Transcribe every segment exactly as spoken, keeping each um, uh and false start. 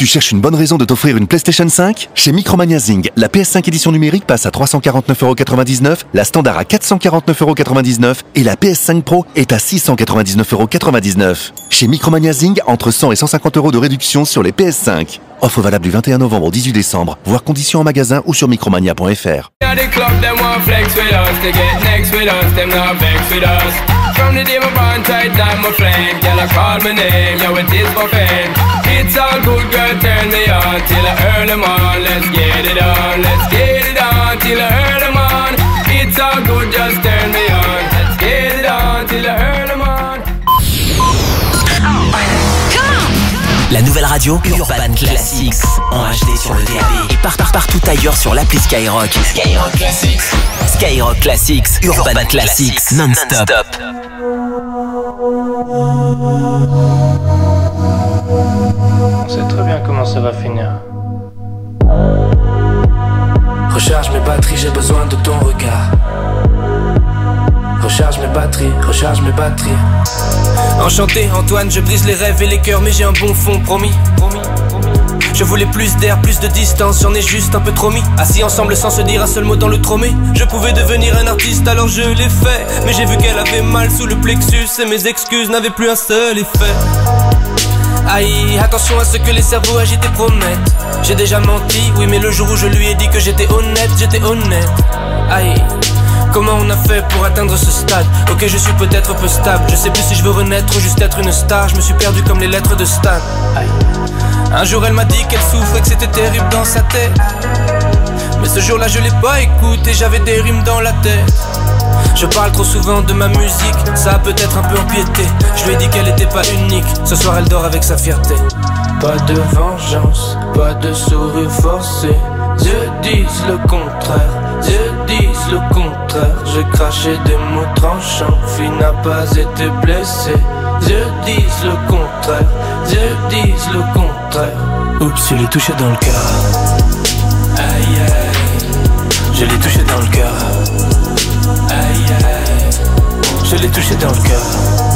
Tu cherches une bonne raison de t'offrir une PlayStation cinq? Chez Micromania Zing, la P S cinq édition numérique passe à trois cent quarante-neuf euros quatre-vingt-dix-neuf, la standard à quatre cent quarante-neuf euros quatre-vingt-dix-neuf et la P S cinq Pro est à six cent quatre-vingt-dix-neuf euros quatre-vingt-dix-neuf. Chez Micromania Zing, entre cent et cent cinquante euros de réduction sur les P S cinq. Offre valable du vingt et un novembre au dix-huit décembre, voire conditions en magasin ou sur micromania point f r. From the day my bond tight down my flame, girl I call my name, yeah it is for fame. It's all good, girl, turn me on till I earn them on. Let's get it on, let's get it on till I earn them on. It's all good, just turn me on. Let's get it on till I earn them on. La nouvelle radio Urban Classics en H D sur le D A B et part, part, partout ailleurs sur l'appli Skyrock. Skyrock Classics. Skyrock Classics, Urban, Urban Classics, Classics non-stop. On sait très bien comment ça va finir. Recharge mes batteries, j'ai besoin de ton regard. Recharge mes batteries, recharge mes batteries. Enchanté Antoine, je brise les rêves et les cœurs, mais j'ai un bon fond, promis, promis, promis. Je voulais plus d'air, plus de distance, j'en ai juste un peu trop mis. Assis ensemble sans se dire un seul mot dans le tromé. Je pouvais devenir un artiste alors je l'ai fait, mais j'ai vu qu'elle avait mal sous le plexus et mes excuses n'avaient plus un seul effet. Aïe, attention à ce que les cerveaux agités promettent. J'ai déjà menti, oui mais le jour où je lui ai dit que j'étais honnête, j'étais honnête. Aïe, comment on a fait pour atteindre ce stade? Ok, je suis peut-être peu stable, je sais plus si je veux renaître ou juste être une star. Je me suis perdu comme les lettres de Stan. Aïe. Un jour elle m'a dit qu'elle souffrait, que c'était terrible dans sa tête. Mais ce jour-là je l'ai pas écouté, j'avais des rimes dans la tête. Je parle trop souvent de ma musique, ça a peut-être un peu empiété. Je lui ai dit qu'elle était pas unique, ce soir elle dort avec sa fierté. Pas de vengeance, pas de sourire forcé. Dieu disent le contraire, Dieu disent le contraire. J'ai craché des mots tranchants, fille n'a pas été blessée. Dieu disent le contraire, Dieu disent le contraire. Oups, je l'ai touché dans le cœur. Aïe aïe, je l'ai touché dans le cœur. Aïe aïe, je l'ai touché dans le cœur.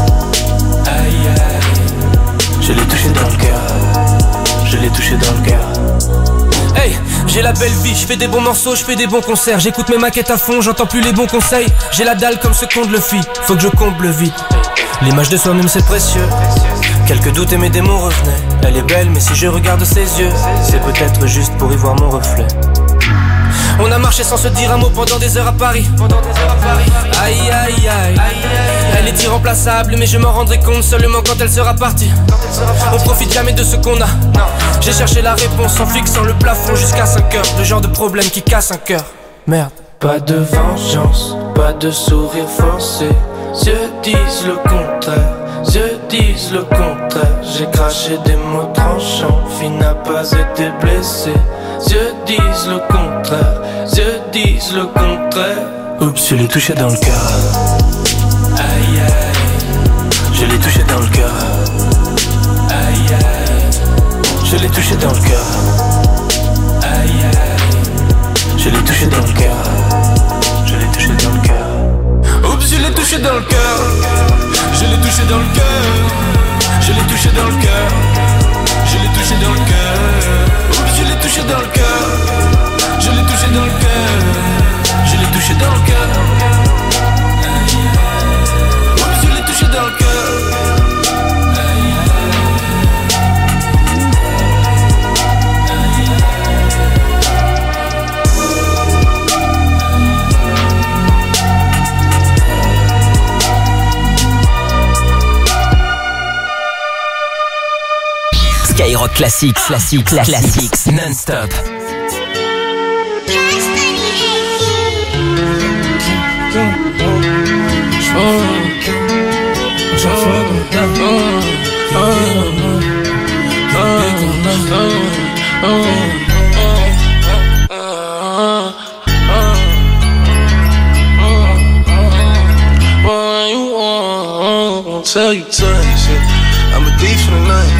Aïe aïe, je l'ai touché dans le cœur. Je l'ai touché dans le cœur. Hey, j'ai la belle vie, je fais des bons morceaux, je fais des bons concerts. J'écoute mes maquettes à fond, j'entends plus les bons conseils. J'ai la dalle comme ce qu'on le fit, faut que je comble vite. L'image de soi-même c'est précieux. Quelques doutes et mes démons revenaient. Elle est belle mais si je regarde ses yeux, c'est peut-être juste pour y voir mon reflet. On a marché sans se dire un mot pendant des heures à Paris. Pendant des heures à Paris. Aïe aïe aïe. Elle est irremplaçable mais je m'en rendrai compte seulement quand elle sera partie. On profite jamais de ce qu'on a. J'ai cherché la réponse en fixant le plafond jusqu'à cinq heures. Le genre de problème qui casse un cœur. Merde. Pas de vengeance, pas de sourire forcé. Dieu disent le contraire, Dieu disent le contraire. J'ai craché des mots tranchants, fille n'a pas été blessée. Dieu disent le contraire, Dieu disent le contraire. Oups, je l'ai touché dans le cœur. Aïe aïe, je l'ai touché dans le cœur. Aïe aïe, je l'ai touché dans le cœur. Aïe aïe, je l'ai touché dans le cœur. Je l'ai touché dans le cœur. Oups, je l'ai touché dans le cœur. Je l'ai touché dans le cœur. Je l'ai touché dans le cœur. Je l'ai touché dans le cœur. Oups, je l'ai touché dans le cœur. Je l'ai touché dans le cœur. Je l'ai touché dans le cœur. Oups, je l'ai touché dans le cœur. Skyrock Classics, Classics, Classics, non-stop. Tell you twice, I'm a thief for the night.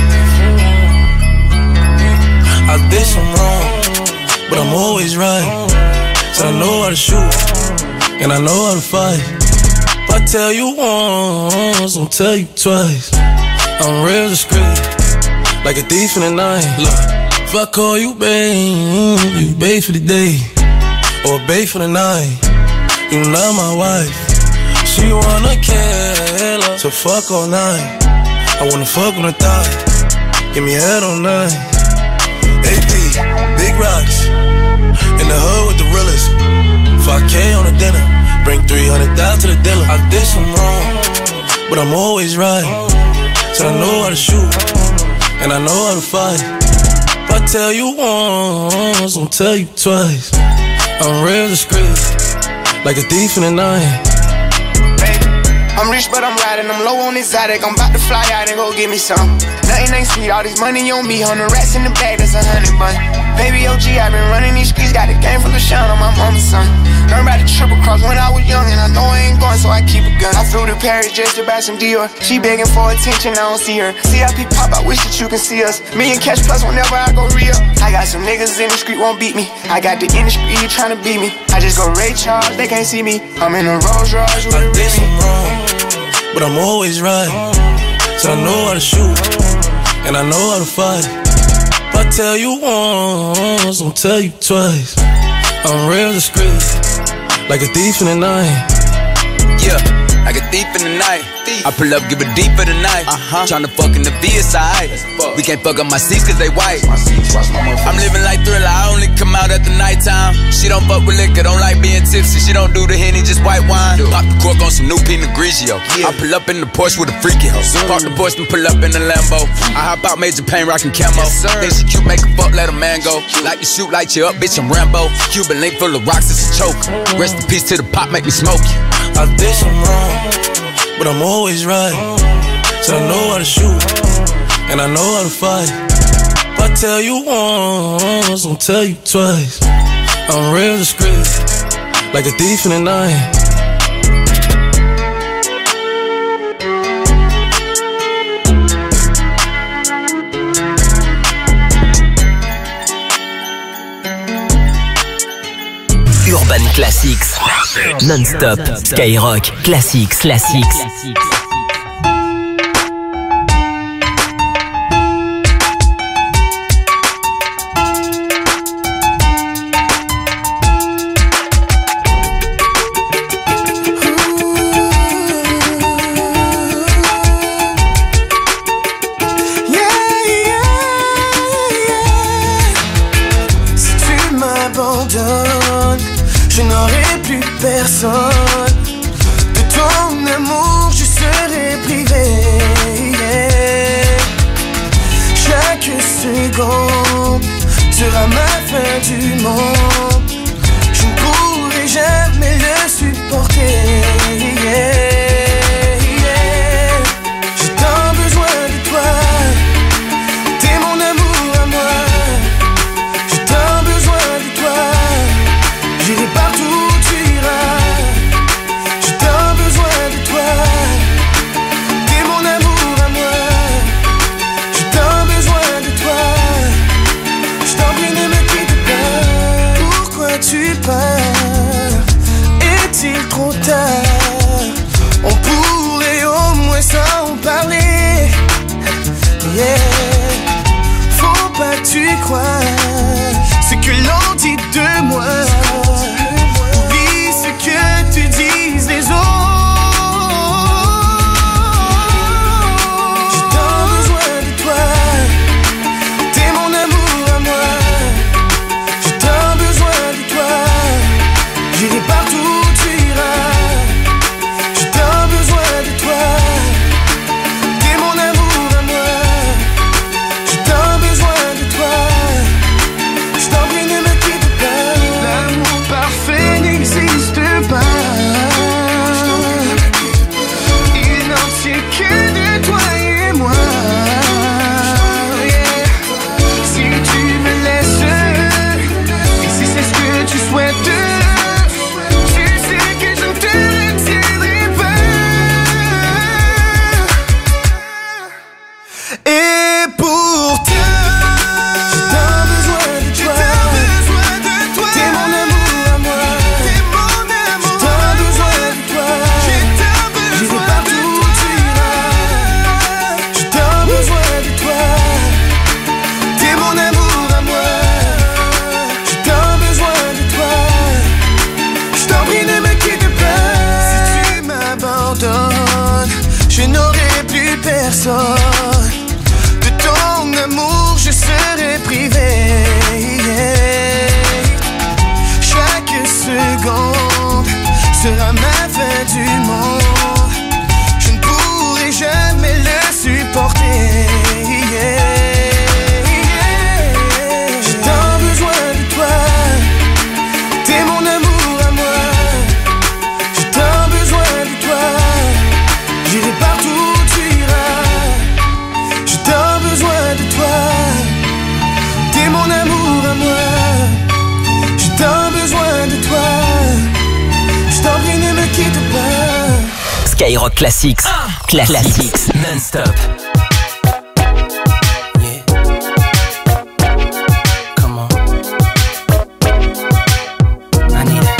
I did some wrong, but I'm always right. So I know how to shoot, and I know how to fight. If I tell you once, I'll tell you twice. I'm real discreet, like a thief in the night. Look, If I call you babe, you babe for the day, or babe for the night. You not my wife. She wanna kill her, so fuck all night. I wanna fuck on the thigh, give me head all night. A P, big rocks, in the hood with the realest. five K on the dinner, bring three hundred dollars to the dealer. I did some wrong, but I'm always right. So I know how to shoot, and I know how to fight. If I tell you once, I'll tell you twice. I'm real discreet, like a thief in the night. I'm rich but I'm riding, I'm low on exotic. I'm about to fly out and go get me some. Nothing ain't sweet, all this money on me. Hundred rats in the bag, that's a hundred bun. Baby O G, I been running these streets. Got a game from the shine on my mama's son. Learned about the triple cross when I was young, and I know I ain't going, so I keep a gun. I flew to Paris just to buy some Dior. She begging for attention, I don't see her. C I P pop, I wish that you can see us. Million cash plus whenever I go real. I got some niggas in the street won't beat me. I got the industry trying to beat me. I just go Ray Charles, they can't see me. I'm in a Rolls Royce with a Remy. But I'm always right, so I know how to shoot, and I know how to fight. If I tell you once, I'll tell you twice. I'm real discreet, like a thief in the night. Yeah, like a thief in the night. I pull up, give it deep for the night. Uh-huh. Tryna fuck in the V S I. We can't fuck up my seats cause they white. I'm living like Thriller, I only come out at the nighttime. She don't fuck with liquor, don't like being tipsy. She don't do the Henny, just white wine. Pop the cork on some new Pinot Grigio. I pull up in the Porsche with a freaky hoe. Park the Porsche and pull up in the Lambo. I hop out, Major Payne, rockin' camo. Then she cute, make a fuck, let a man go. Like you shoot, light you up, bitch, I'm Rambo. Cuban link full of rocks, it's a choke. Rest in peace to the pop, make me smoke you. I did some wrong, but I'm always right. So I know how to shoot, and I know how to fight. If I tell you once, I'll tell you twice. I'm real discreet, like a thief in the night. Urban Classics, non-stop, Skyrock, Classics, Classics. Je n'aurai plus personne. De ton amour je serai privé. Chaque seconde sera ma fin du monde. Je ne pourrai jamais le supporter. J'ai tant besoin de toi. T'es mon amour à moi. J'ai tant besoin de toi. J'irai partout où tu iras. J'ai tant besoin de toi. T'es mon amour à moi. J'ai tant besoin de toi. Je t'en prie ne me quitte pas. Pourquoi tu pars? Est-il trop tard? On pourrait au moins s'en parler. Yeah. Faut pas que tu crois ce que l'on dit de moi. Oublie ce que te disent les autres. J'ai tant besoin de toi. T'es mon amour à moi. J'ai tant besoin de toi. J'irai partout où tu iras. J'ai tant besoin de toi. T'es mon amour à moi. J'ai tant besoin de toi. Je t'en prie ne me quitte pas. du monde. Je ne pourrai jamais le supporter. Yeah, yeah. J'ai tant besoin de toi. T'es mon amour à moi. J'ai tant besoin de toi. J'irai partout où tu iras. J'ai tant besoin de toi. T'es mon amour à moi. J'ai tant besoin de toi. Je t'en prie, ne me quitte pas. Skyrock Classics, ah, Classics, non-stop. Yeah. Come on. I need it.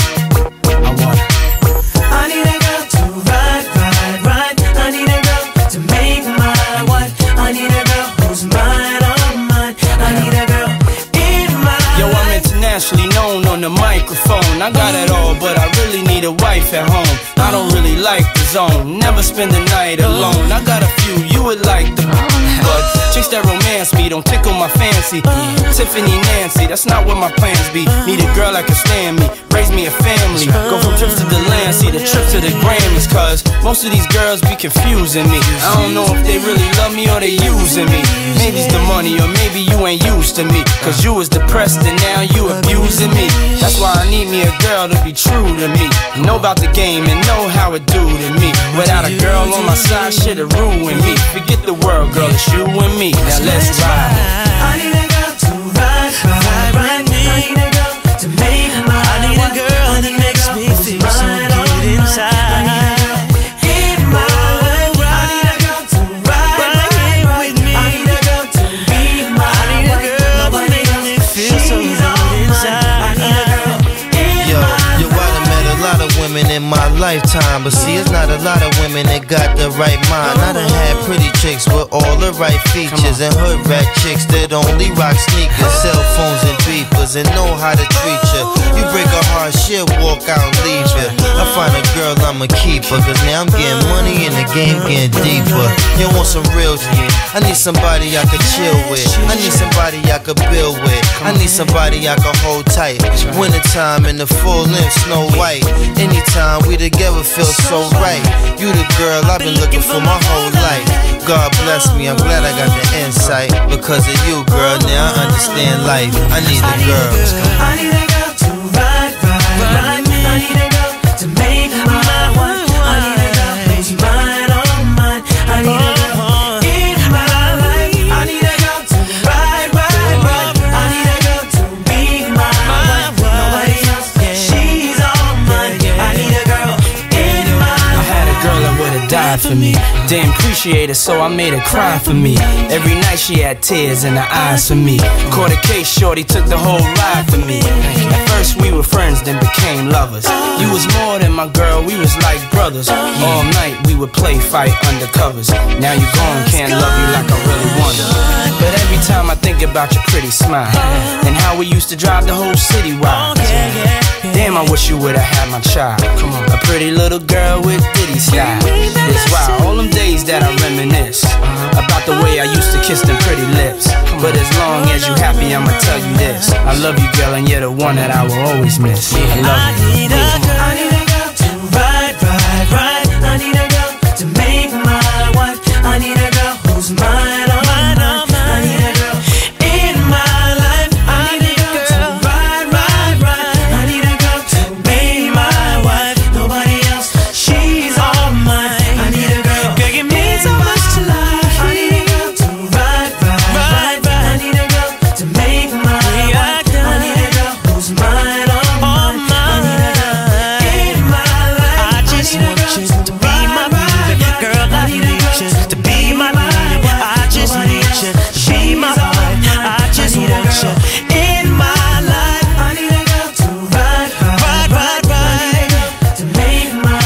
I want it. I need a girl to ride, ride, ride. I need a girl to make my wife. I need a girl who's mine, oh mine. I need a girl in my Yo, I'm internationally known on the microphone. I got it all, but I really need a wife at home. I don't really like the zone, never spend the night alone. I got a few you would like the but chicks that romance me don't tickle my fancy. Tiffany, Nancy, that's not what my plans be. Need a girl that can stand me, raise me a family. Go from trips to the land, see the trip to the Grammys. Cause most of these girls be confusing me. I don't know if they really love me or they using me. Maybe it's the money or maybe you ain't used to me. Cause you was depressed and now you abusing me. That's why I need me a girl to be true to me. Know about the game and know how it do to me. Without a girl on my side, shit'll ruin me. Forget the world, girl, it's you and me. Now let's ride. I need a girl to ride, ride, ride. I need a girl to make my I need a girl that makes me feel so good inside. I need a girl in my life. I need a girl to ride, ride, ride with me. I need a girl to be my I need a girl that makes me feel so good inside. I need a girl in Yo, my yo, I done met a lot of women in my lifetime, but see, it's not a lot of women that got the right mind. I done had pretty chicks with all the right features, and hood rat chicks that only rock sneakers, cell phones and beepers, and know how to treat you. You break a heart, shit, walk out and leave you. I find a girl, I'ma keep her, cause now I'm getting money and the game getting deeper. You want some real shit? I need somebody I could chill with. I need somebody I could build with. I need somebody I could hold tight. Wintertime in the full length, Snow White. Anytime we together feel so right. You the girl I've been looking for my whole life. God bless me, I'm glad I got the insight. Because of you, girl, now I understand life. I need a girl. I need a girl to ride, ride, ride. I need a girl to make my wife. I need a girl who's mine, oh mine. I need a girl in my life. I need a girl to ride, ride, ride. I need a girl to be my wife. Nobody else, she's all mine. I need a girl in my life. I had a girl that would've died for me. Didn't appreciate her, so I made her cry for me. Every night she had tears in her eyes for me. Caught a case, shorty took the whole ride for me. At first we were friends, then became lovers. You was more than my girl, we was like brothers. All night we would play fight undercovers. Now you gone, can't love you like I really wanted. But every time I think about your pretty smile and how we used to drive the whole city wild. Damn, I wish you would've had my child. Come on, a pretty little girl with ditty style. It's wild, all them days that I reminisce about the way I used to kiss them pretty lips. But as long as you happy, I'ma tell you this: I love you, girl, and you're the one that I will always miss. I love I you. need a girl, I need a girl to ride, ride, ride. I need a girl to make my wife. I need a girl who's mine, oh mine, oh mine. I need a girl in my life. I need a girl to ride, ride, ride. I need a girl to be my wife. Nobody else, she's all mine. I need a girl, girl, you mean so much to life. I need a girl to ride, ride, ride, ride. I need a girl to make my wife. I need a girl who's mine, oh mine. I need a girl in my life. I just want you to be my baby, girl. I need you to be my baby. I just need you to be my wife. I just want you in my life. I need a girl to ride, ride, ride, ride. To make my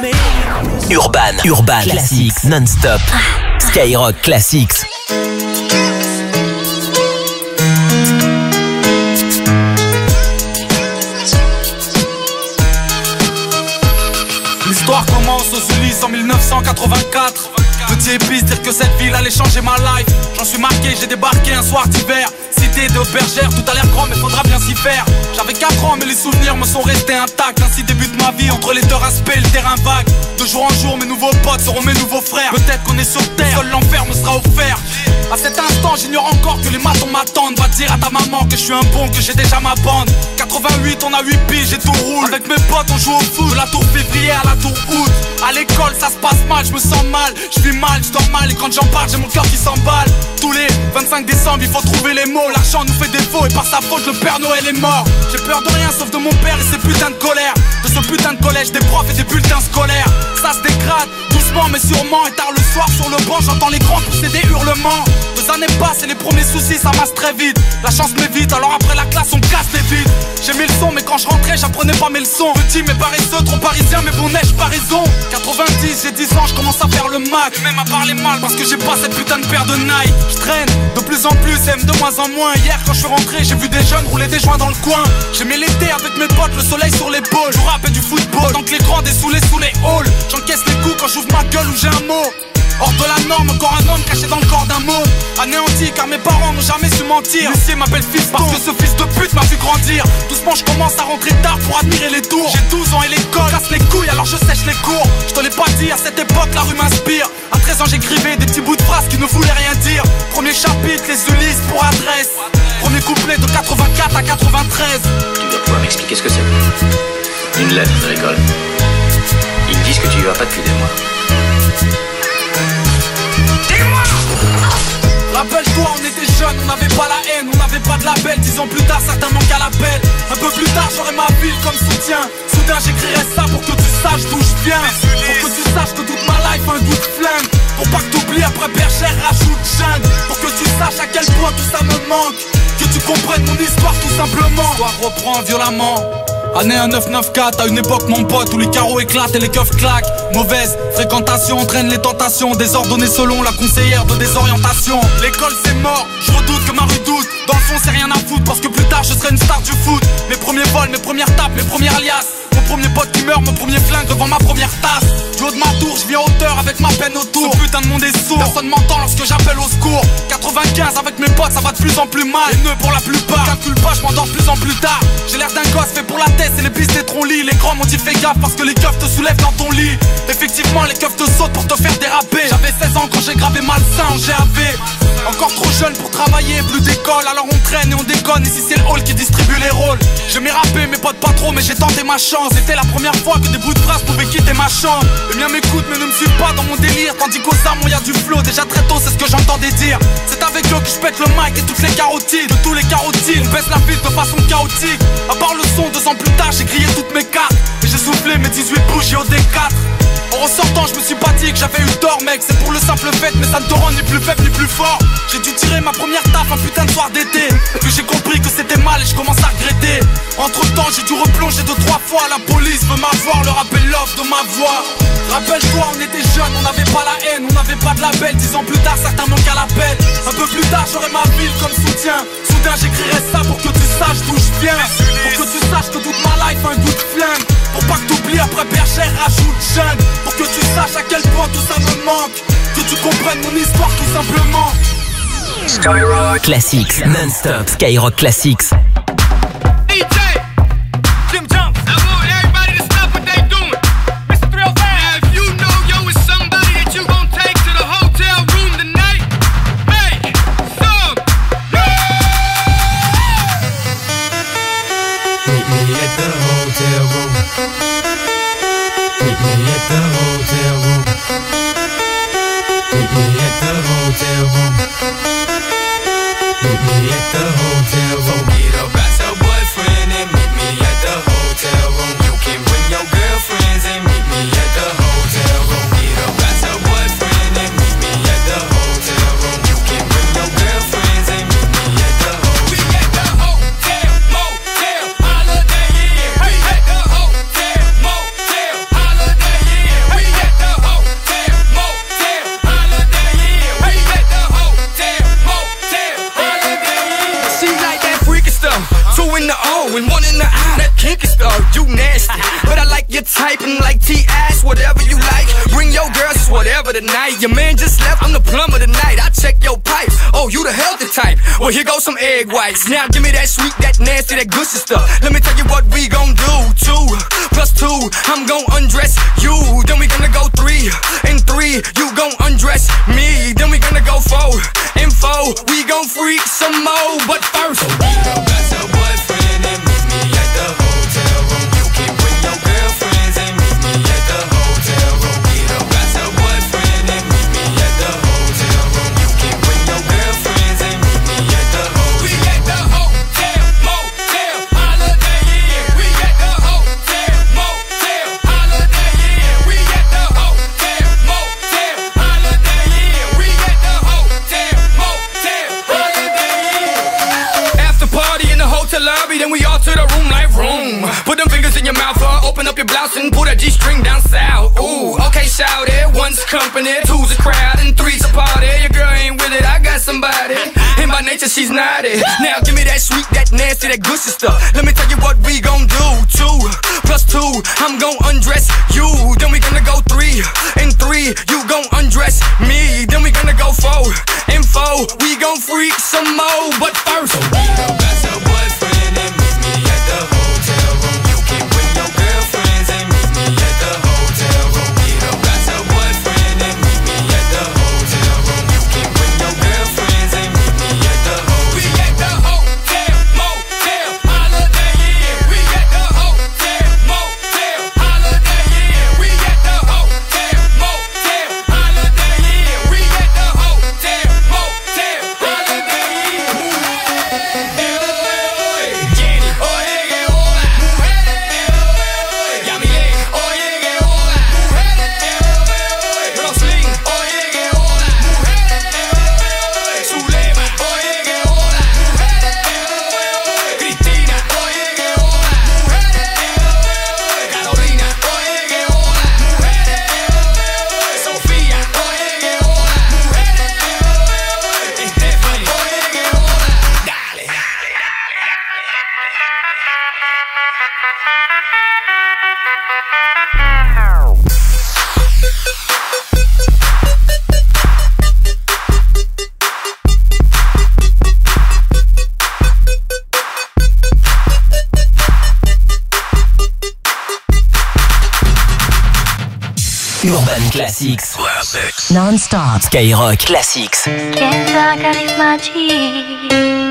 wife. Urban, Urban Classics, non-stop. Skyrock Classics. L'histoire commence aux Ulysses en mille neuf cent quatre-vingt-quatre. Petit épice dire que cette ville allait changer ma life. J'en suis marqué, j'ai débarqué un soir d'hiver. Cité mentalité de bergère. Tout a l'air grand mais faudra bien s'y faire. J'avais quatre ans mais les souvenirs me sont restés intacts. Ainsi débute ma vie entre les deux aspects et le terrain vague. De jour en jour mes nouveaux potes seront mes nouveaux frères. Peut-être qu'on est sur terre, seul l'enfer me sera offert. À cet instant j'ignore encore que les matons m'attendent. Va dire à ta maman que je suis un bon, que j'ai déjà ma bande. Quatre-vingt-huit on a huit piges et tout roule. Avec mes potes on joue au foot, de la tour février à la tour août. À l'école ça se passe mal, je me sens mal. Je vis mal, je dors mal et quand j'en parle j'ai mon cœur qui s'emballe. Tous les vingt-cinq décembre il faut trouver les mots. L'argent nous fait défaut et par sa faute le Père Noël est mort. J'ai peur de rien sauf de mon père et ses putains de colère. De ce putain de collège, des profs et des bulletins scolaires. Ça se dégrade, doucement mais sûrement. Et tard le soir sur le banc j'entends les grands pousser des hurlements. Deux années passent et les premiers soucis ça masse très vite. La chance m'évite alors après la classe on casse les vides. J'ai mis le son mais quand je rentrais j'apprenais pas mes leçons. Petit mais paresseux, trop parisien mais bon neige pas raison. Quatre-vingt-dix, j'ai dix ans, je commence à faire le Mac. Et même à parler mal parce que j'ai pas cette putain de paire de Nike. Je traîne de plus en plus, aime de moins en moins. Hier quand je suis rentré j'ai vu des jeunes rouler des joints dans le coin. J'aimais l'été avec mes potes, le soleil sur l'épaule. Je rappe et du football, tant que les grands dessoulés sous les halls. J'encaisse les coups quand j'ouvre ma gueule ou j'ai un mot. Hors de la norme, encore un homme caché dans le corps d'un mot. Anéanti car mes parents n'ont jamais su mentir. L'huissier m'appelle fiston parce que ce fils de pute m'a vu grandir. Doucement je commence à rentrer tard pour admirer les tours. J'ai douze ans et l'école casse les couilles alors je sèche les cours. Je te l'ai pas dit, à cette époque la rue m'inspire. À treize ans j'écrivais des petits bouts de phrases qui ne voulaient rien dire. Premier chapitre, les Ulysses pour adresse. Premier couplet de quatre-vingt-quatre à quatre-vingt-treize. Tu dois pouvoir m'expliquer ce que c'est. Une lettre de l'école. Ils me disent que tu y vas pas depuis des mois. Rappelle-toi, on était jeunes, on n'avait pas la haine, on n'avait pas de label. Dix ans plus tard, certains manquent à l'appel. Un peu plus tard, j'aurai ma ville comme soutien. Soudain, j'écrirai ça pour que tu saches d'où je viens. Pour que tu saches que toute ma life a un goût de flingue. Pour pas que t'oublies, après bergère, rajoute jungle. Pour que tu saches à quel point tout ça me manque. Que tu comprennes mon histoire tout simplement. L'histoire reprend violemment. Année un neuf neuf quatre, à une époque mon pote où les carreaux éclatent et les keufs claquent. Mauvaise fréquentation entraîne les tentations, désordonnées selon la conseillère de désorientation. L'école c'est mort, je redoute que ma rue doute. Dans le fond c'est rien à foutre parce que plus tard je serai une star du foot. Mes premiers vols, mes premières tapes, mes premières alias. Mon premier pote qui meurt, mon premier flingue devant ma première tasse. Du haut de ma tour, je viens hauteur avec ma peine autour. Ce putain de monde est sourd, personne m'entend lorsque j'appelle au secours. Quatre-vingt-quinze avec mes potes, ça va de plus en plus mal. Les nœuds pour la plupart, calcule pas, je m'endors de plus en plus tard. J'ai l'air d'un gosse fait pour la tête, c'est les pistes des troncs-lits. Les grands m'ont dit fais gaffe parce que les keufs te soulèvent dans ton lit. Effectivement, les keufs te sautent pour te faire déraper. J'avais seize ans quand j'ai gravé malsain en G A V. Encore trop jeune pour travailler, plus d'école, alors on traîne et on déconne. Ici c'est le hall qui distribue les rôles. J'aimais rapper, mes potes pas trop, mais j'ai tenté ma chance. C'était la première fois que des bouts de phrases pouvaient quitter ma chambre. Les miens m'écoutent mais ne me suivent pas dans mon délire. Tandis qu'aux armes y'a du flow, déjà très tôt c'est ce que j'entendais dire. C'est avec eux que je pète le mic et toutes les carotides. De tous les carotides, on baisse la ville de façon chaotique. À part le son, deux ans plus tard j'ai grillé toutes mes cartes. Et j'ai soufflé mes dix-huit bougies au D quatre. En ressortant je me suis pas dit que j'avais eu tort mec. C'est pour le simple fait mais ça ne te rend ni plus faible ni plus fort. J'ai dû tirer ma première taf un putain de soir d'été. Puis j'ai compris que c'était mal et je commence à regretter. Entre temps j'ai dû replonger deux trois fois. La police veut m'avoir, le rappel l'offre de ma voix. Rappelle-toi on était jeunes, on n'avait pas la haine, on n'avait pas de label. Dix ans plus tard certains manquent à l'appel. Un peu plus tard j'aurai ma ville comme soutien. Soudain j'écrirai ça pour que tu saches d'où je viens. Pour que tu saches que toute ma life a un goût de flingue. Pour pas que t'oublies après bergère rajoute jeune. Pour que tu saches à quel point tout ça me manque. Que tu comprennes mon histoire tout simplement. Skyrock Classics, non-stop Skyrock Classics. D J Jim Jones, I want everybody to stop what they doing. Mister three oh five. Now if you know yo is somebody that you gon' take to the hotel room tonight, make some noise. Meet me at the hotel room. Meet me at the hotel room. Meet me at the hotel room. Meet me at the hotel room. Get up. Two in the O and one in the I. That kinky stuff, you nasty. But I like your type and like T-ass, whatever you like. Bring your girls, it's whatever tonight. Your man just left, I'm the plumber tonight. I check your pipes, oh, you the healthy type. Well, here goes some egg whites. Now give me that sweet, that nasty, that gushy stuff. Let me tell you what we gon' do. Two plus two, I'm gon' undress you. Then we gonna go three and three, you gon' undress me. Then we gonna go four and four, we gon' freak some more. But first, so we gon' got your boyfriend and meet me at the hotel room. You can bring your girlfriends and meet me at the hotel room. We gon' got your boyfriend and meet me at the hotel room. You can bring your girlfriends and meet me at the hotel. We at the hotel, motel, Holiday Inn. We at the hotel, motel, Holiday Inn. We at the hotel, motel, Holiday Inn. We at the hotel, motel, Holiday Inn. After party in the hotel lobby, then we all to the room like room. Put them fingers in your mouth, uh, open up your blouse and pull that G-string down south. Ooh, okay, shout it. One's company, two's a crowd, and three's a party. Your girl ain't with it, I got somebody. And by nature, she's naughty. Now give me that sweet, that nasty, that gushy stuff. Let me tell you what we gon' do. Two plus two, I'm gon' undress you. Then we gonna go three and three, you gon' undress me. Then we gonna go four and four, we gon' freak some more. But first, so we gon' got your boyfriend and meet me at the hotel room. You can bring your girlfriends and meet me at the hotel room. We gon' got your boyfriend and meet me at the hotel room. You can bring your girlfriends and meet me at the hotel. We at the hotel, motel, Holiday Inn. We at the hotel, motel, Holiday Inn. We at the hotel, motel, Holiday Inn. We at the hotel, motel, Holiday Inn. Jenny, oye que hola, mujeres. Yamile, oye que hola, mujeres. Roslyn, oye que hola, mujeres. Zulema, oye que hola, mujeres. Cristina, oye que hola, mujeres. Carolina, oye que hola, mujeres. Sofía, oye que hola, mujeres. Stephanie, oye que hola. Dale. Urban Classics. Non-stop. Skyrock Classics. Kenza charismatique.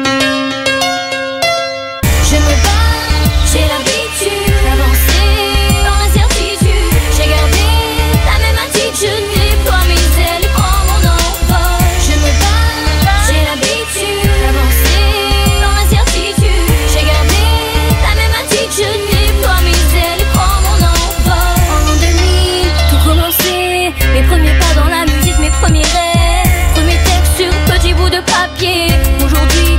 Je me bats, j'ai l'habitude d'avancer dans l'incertitude. J'ai gardé la même attitude, déploie mes ailes et prends mon envol. Je me bats, j'ai l'habitude d'avancer dans l'incertitude. J'ai gardé la même attitude, déploie mes ailes et prends mon envol. En l'an deux mille, tout commençait. Mes premiers pas dans la musique, mes premiers rêves. Premier texte sur petit bout de papier. Aujourd'hui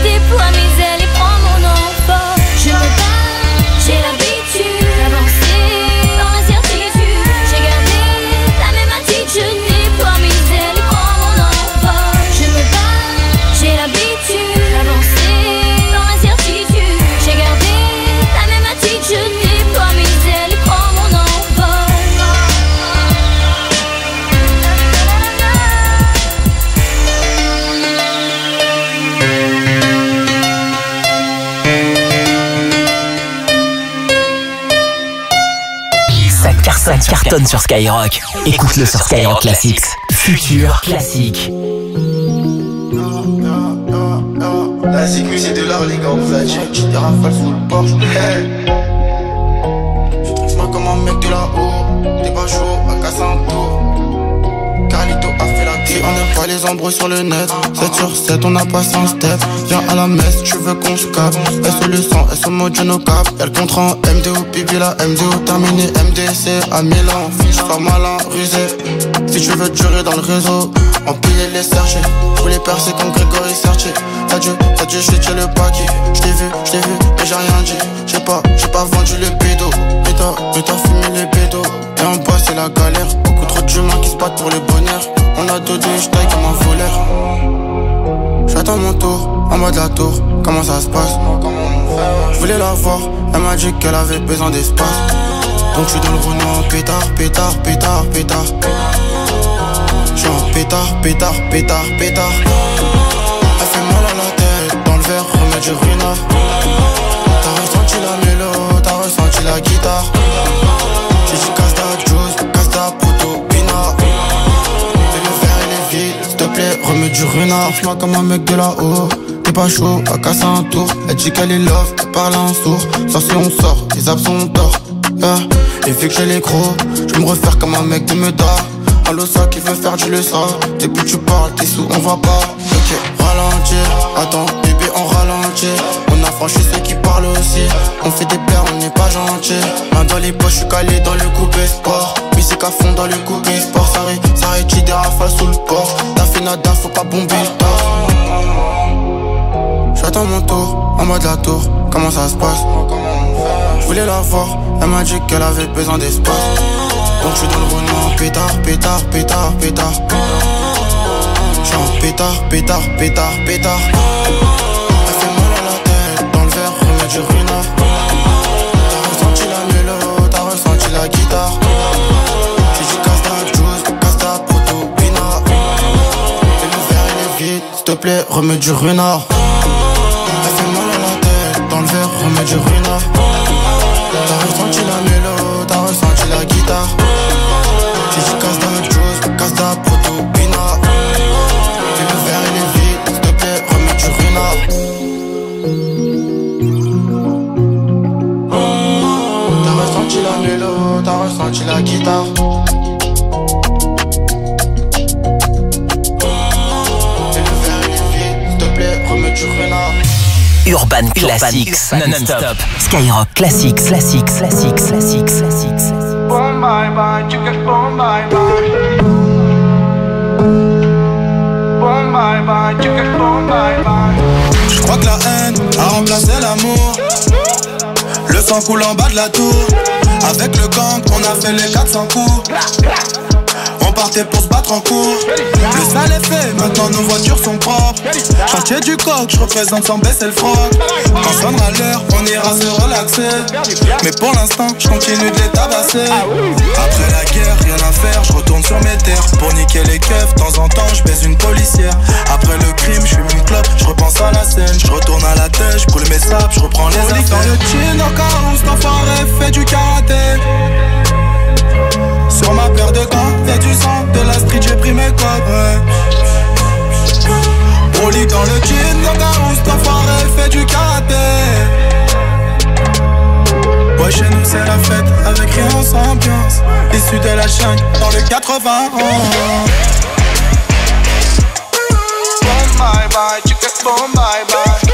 déploie mes ailes et prends mon envol. Je me bats, j'ai l'habitude d'avancer dans l'incertitude. J'ai gardé la même attitude, je déploie mes ailes et prends mon envol. Je me bats, j'ai l'habitude d'avancer dans l'incertitude. J'ai gardé la même attitude, je déploie mes ailes et prends mon envol. Ça cartonne, ça cartonne sur Skyrock. Écoute-le sur Skyrock Classics. Futur classique. La sécu c'est de l'art les gars, on va check, des rafales sous le Porsche. Hey. Je trouve pas comme un mec de là-haut. T'es pas chaud, à casser un tour. Carlito a fait la gueule. On n'a pas les embrouilles sur le net. sept sur sept, on a passé un step. Viens à la messe, tu veux qu'on se capte. S O le sang, S O mode no cap. Y'a le contrat en M D O, pipi la M D O terminé. M D C à Milan, fiche pas malin, rusé. Si tu veux durer dans le réseau, empiler les sergés. Pour les percer comme Grégory Sertier. T'as dû, t'as dû jeter le paquet. J't'ai vu, j't'ai vu, mais j'ai rien dit. J'ai pas, j'ai pas vendu le pédo. Mais t'as, mais t'as fumé les pédos. Et en bas c'est la galère. Beaucoup trop d'humains qui se battent pour le bonheur. On a deux deux, j'taille comme un voleur. J'attends mon tour, en bas de la tour. Comment ça se passe? Je voulais la voir, elle m'a dit qu'elle avait besoin d'espace. Donc je suis dans le Renault, pétard, pétard, pétard, pétard. J'suis en pétard, pétard, pétard, pétard. Elle fait mal à la tête, dans le verre, remets du ruina. T'as ressenti la mélo, t'as ressenti la guitare. J'ai dit casse ta juice, casse ta poteau, pina. Fais le verre il est vide, s'il te plaît, remets du ruina. Fais-moi comme un mec de là-haut. T'es pas chaud, à casser un tour. Elle dit qu'elle est love, elle parle en sourd. Sauf si on sort, les abs sont tort. Yeah. Et vu que j'ai les crocs, je me refaire comme un mec de Meda. Allo ça qui veut faire du le ça. Depuis que tu parles, t'es sous, on va pas. Ok, ralentir, attends, bébé on ralentit. On a franchi ceux qui parlent aussi. On fait des paires, on n'est pas gentil. Main dans les poches, je suis calé dans le coupé sport. Musique à fond dans le coupé sport. Ça ré, ça rétire des rafales sous le port. T'as fait nada, faut pas bomber le tort. J'attends mon tour, en bas de la tour. Comment ça se passe? Je voulais la voir, elle m'a dit qu'elle avait besoin d'espace. Donc je suis dans le Renault, pétard, pétard, pétard, pétard. J'suis en pétard, pétard, pétard, pétard. Elle fait mal à la tête, dans le verre, remets du ruina. T'as ressenti la mélo, t'as ressenti la guitare. J'ai dit casse ta juice, casse ta poteau, pina. Et le verre il est vide, s'il te plaît, remets du ruina. Elle fait mal à la tête, dans le verre, remets du ruina. T'as ressenti la mélo, t'as ressenti la guitare. J'ai dit casse ta juice, casse ta poteau, pina. Et le verre il est vide, s'il te plaît, remets du ruina. T'as ressenti la mélo, t'as ressenti la guitare. Et le verre il est vide, s'il te plaît, remets du ruina. Urban Classics, non-stop. Skyrock Classics, Classics, Classics, Classics, Classics. Boom bye bye, tu caches boom bye bye. Boom bye bye, tu caches boom bye bye. Je crois que la haine a remplacé l'amour. Le sang coule en bas de la tour. Avec le gang, on a fait les quatre cents coups. On partait pour se battre en cours. Le sale est fait, maintenant nos voitures sont propres. Chantier du coq, je représente sans baisser le froc. Quand sonnera l'heure, on ira se relaxer. Mais pour l'instant, je continue de les tabasser. Après la guerre, rien à faire, je retourne sur mes terres. Pour niquer les keufs, de temps en temps, je baise une policière. Après le crime, je fume une clope, je repense à la scène. Je retourne à la tête, je brûle mes sables, je reprends les affaires. Dans le jean, en carreau, cet enfoiré fait du karaté. Sur ma paire de gants, y'a du sang, de la street, j'ai pris mes codes, ouais. On lit dans le jean, dans la housse, l'enfoiré fait du karaté. Ouais, chez nous c'est la fête, avec rien sans ambiance. Issu de la chaîne, dans le quatre-vingts. Boom bye bye, tu caches boom bye bye.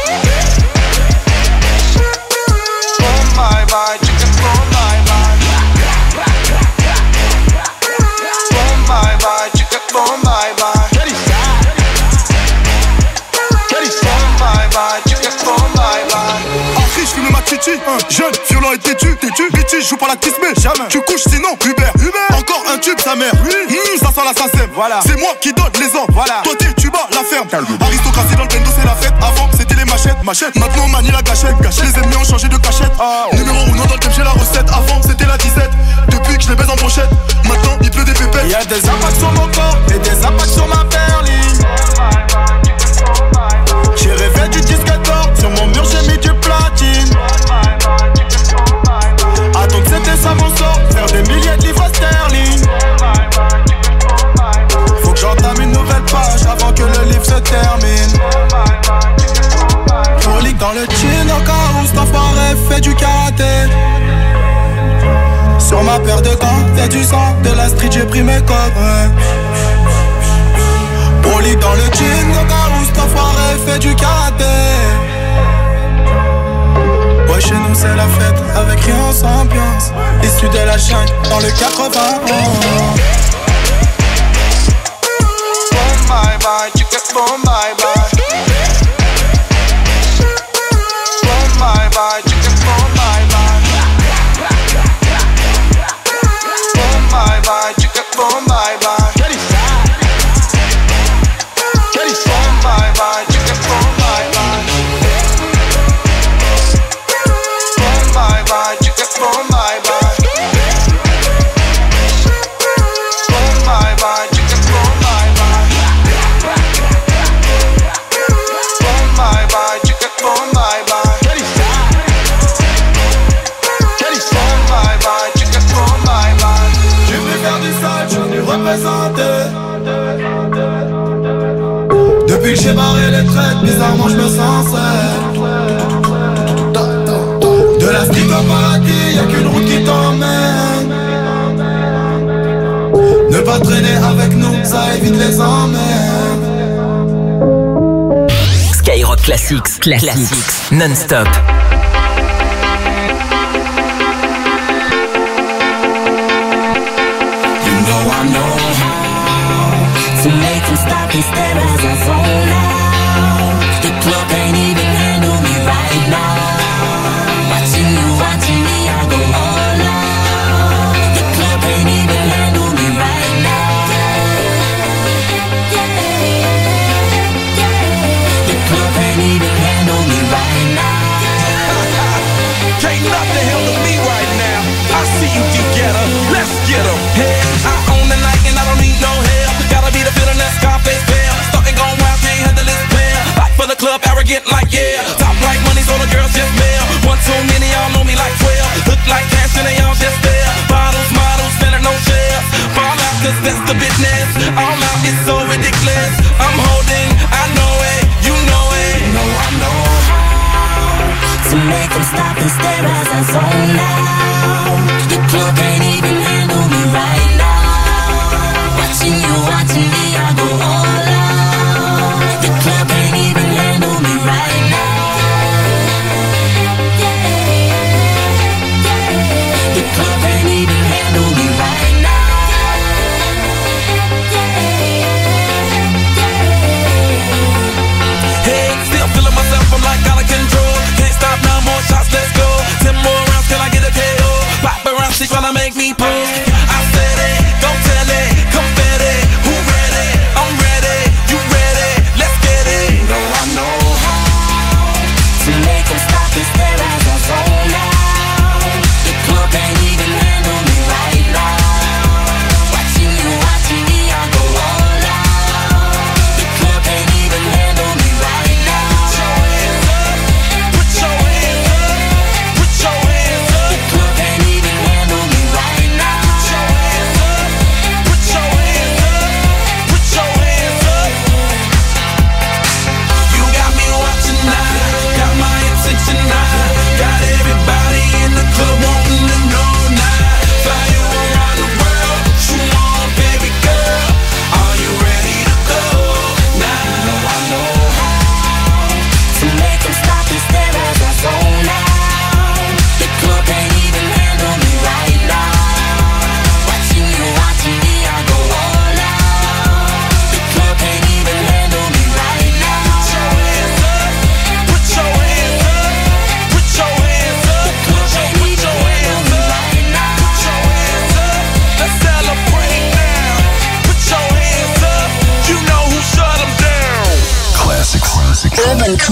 Boom bye bye, tu caches boom bye bye. Bye bye, tu caches boom bye bye. Boom bye bye, tu Jeune, violent et têtu, têtu. Bitchy, joue pas la kiss mais jamais. Tu couches sinon Uber, Uber. Encore un tube sa mère. Oui. Mmh, ça sent la sasem. Voilà. C'est moi qui donne les ordres. Voilà. Toi t'es, tu bats la ferme. Aristocratie dans le bendo c'est la fête. Avant c'était les machettes, machettes. Maintenant on manie la gâchette, gâchette. Les ennemis ont changé de cachette. Oh. Numéro uno dans le game j'ai la recette. Avant c'était la dix-sept. Depuis que je les baise en brochette. Maintenant il pleut des pépettes. Y'a des impacts sur mon corps et des impacts sur ma berline. J'ai rêvé du disque d'or. Sur mon mur j'ai mis du platine. Attends que c'était ça mon sort. Faire des milliers de livres sterling. Faut que j'entame une nouvelle page avant que le livre se termine. Prolique dans le jean au cas où cet enfoiré fait du karaté. Sur ma paire de gants, y'a du sang. De la street j'ai pris mes codes, ouais. Prolique dans le jean au cas où cet enfoiré fait du karaté. Ouais, chez nous c'est la fête, avec rien sans ambiance. Issu de la jungle, dans le quatre-vingt-onze. Boom bye bye, tu get boom bye bye. Boom bye bye, tu get boom bye bye. Boom bye bye, tu get boom bye bye. Boom bye bye, tu get boom bye bye. Bye bye, you get boom bye bye. Boom bye bye, you get boom bye bye. Boom bye bye, you get boom bye bye. Boom bye bye, you get boom bye bye. Tu veux faire du sale, j'en ai représenté. Depuis que j'ai barré les traites, bizarrement je me sens seul. De la street au paradis, y'a qu'une route qui t'emmène. Ne pas traîner avec nous, ça évite les emmènes. Skyrock Classics, Classics, non-stop. You know I know how to make them stop and stare as I zone out. The club can't even handle me right now. Watching you, watching me, I go all out. The club can't even handle me right now. The club can't even handle me right now. Can't nothing handle me right now. I see you together, let's get 'em. Hey, I own the night and I don't need no help. Gotta be the feeling that Scarface fell. Starting going wild, can't handle this player. Back for the club, arrogant like yeah. Top like money, so the girls just mail. One too many, y'all know me like twelve. Look like cash and they all just there. Bottles, models, spending no shares. Fall out, cause that's the business. All out is so ridiculous. I'm holding, I know it, you know it. You know I know how to make them stop and stare as I zone out. The club can't even handle me right now. Watching you, watching me, I go all out. The club can't even handle me right now. The club can't even handle me right now. Hey, still feeling myself, I'm like out of control. Can't stop now, more shots, let's go. Ten more rounds, can I get a K O? Pop around six while I make me pose. I said it, don't tell it, confetti. Who ready? I'm ready.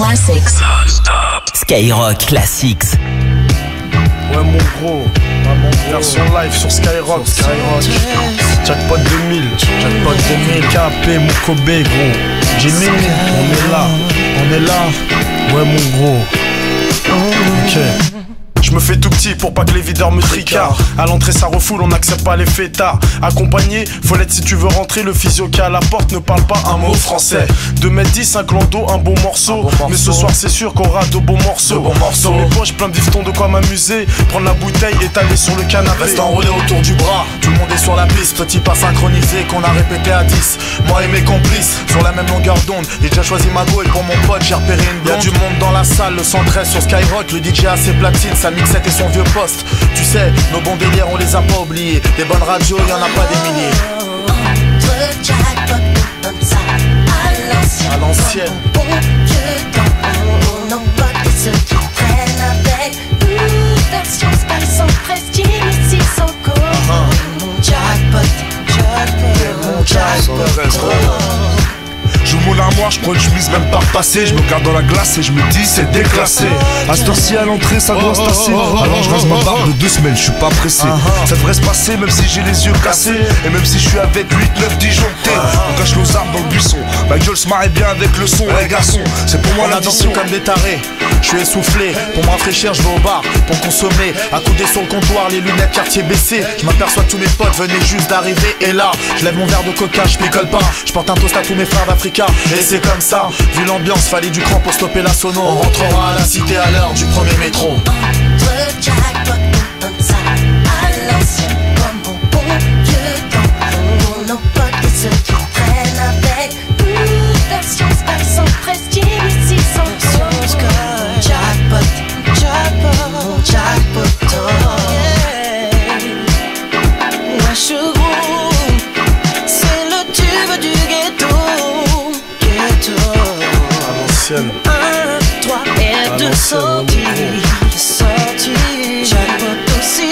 Classics. Skyrock Classics. Ouais mon gros, version live sur Skyrock, Skyrock. Jackpot deux mille, Jackpot deux mille, K P, Mokobe gros. Jimmy, on est là, on est là. Ouais mon gros. Ok. Je me fais tout petit pour pas que les videurs me tricardent. À l'entrée ça refoule, on n'accepte pas les fêtards. Accompagné, faut l'être si tu veux rentrer. Le physio qui est à la porte ne parle pas un mot français. deux mètres dix, un clando, un bon morceau. Un bon morceau. Mais ce soir c'est sûr qu'on aura de bons morceaux. De bons morceaux. Dans mes poches plein de bifetons, de quoi m'amuser. Prendre la bouteille, étaler sur le canapé. Reste enroulé autour du bras, tout le monde est sur la piste. Petit pas synchronisé qu'on a répété à dix. Moi et mes complices, sur la même longueur d'onde. J'ai déjà choisi ma go et pour mon pote j'ai repéré une blonde. Y'a du monde dans la salle, le cent treize sur Skyrock. Le D J a ses platines, sa mixette et son vieux poste. Tu sais, nos bons délires on les a pas oubliés. Des bonnes radios, y'en a pas des milliers. Entre jackpot comme ça, à l'ancienne. Bon vieux temps, nos potes et ceux qui traînent avec nous. Version Sky sans prestige, ici sans co. Mon jackpot, jackpot, mon jackpot. J'ouvre mon armoire, je prends une chemise même pas repassée. Je me regarde dans la glace et je me dis c'est déclassé. À cette heure-ci à l'entrée ça doit se tasser. Alors je rase ma barbe de deux semaines, je suis pas pressé. Ça devrait se passer même si j'ai les yeux cassés. Et même si je suis avec huit neuf disjonctés. On cache nos armes dans le buisson. Ma gueule se marrait bien avec le son. Ouais garçon, c'est pour moi l'addition. Comme des tarés, je suis essoufflé. Pour me rafraîchir je vais au bar pour consommer. Accoudé sur le comptoir, les lunettes quartier baissées. Je m'aperçois que tous mes potes venaient juste d'arriver. Et là, je lève mon verre de coca, je picole pas. Je porte un toast à tous mes frères d'Africa. Et c'est comme ça, vu l'ambiance, fallait du cran pour stopper la sono. On rentrera à la cité à l'heure du premier métro. Entre jackpot comme ça, à l'ancienne, comme au bon vieux temps. Nos potes et ceux qui traînent avec nous. Version Sky sans prestige, ici sans co. Jackpot, jackpot, jackpot. Wesh gros, c'est le tube du ghetto. Un, trois et deux sorties, deux sorties, jackpot aussi.